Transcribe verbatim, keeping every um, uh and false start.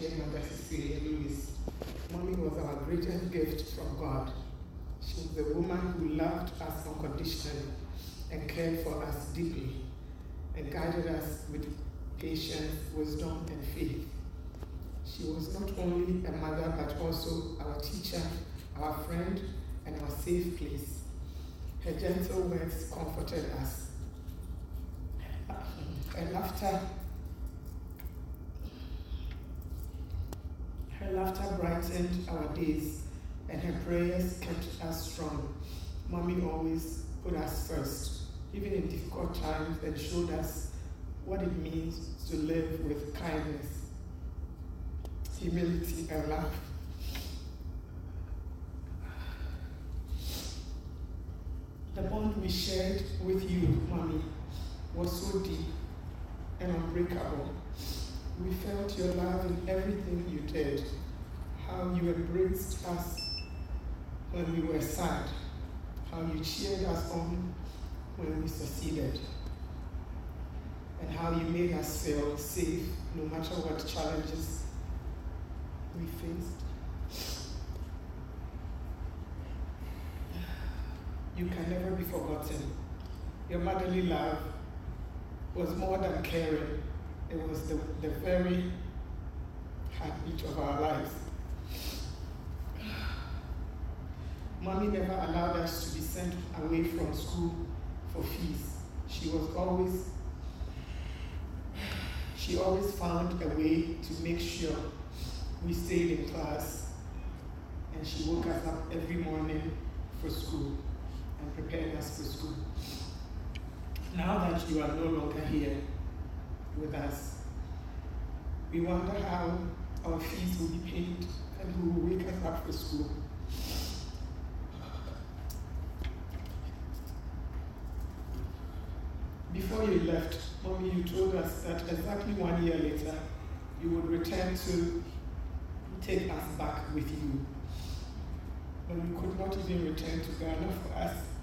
dear Mother Cecilia Lewis. Mommy was our greatest gift from God. She was the woman who loved us unconditionally and cared for us deeply and guided us with patience, wisdom, and faith. She was not only a mother but also our teacher, our friend, and our safe place. Her gentle words comforted us. Her laughter, her laughter brightened our days, and her prayers kept us strong. Mommy always put us first, even in difficult times, and showed us what it means to live with kindness, humility, and love. The bond we shared with you, Mommy, was so deep and unbreakable. We felt your love in everything you did, how you embraced us when we were sad, how you cheered us on when we succeeded, and how you made us feel safe no matter what challenges we faced. You can never be forgotten. Your motherly love was more than caring. It was the, the very heartbeat of our lives. Mommy never allowed us to be sent away from school for fees. She was always, she always found a way to make sure we stayed in class, and she woke us up every morning for school and prepared us for school. Now that you are no longer here with us, we wonder how our fees will be paid and who will wake us up for school. Before you left, Mommy, you told us that exactly one year later, you would return to take us back with you. But we could not even return to Ghana for us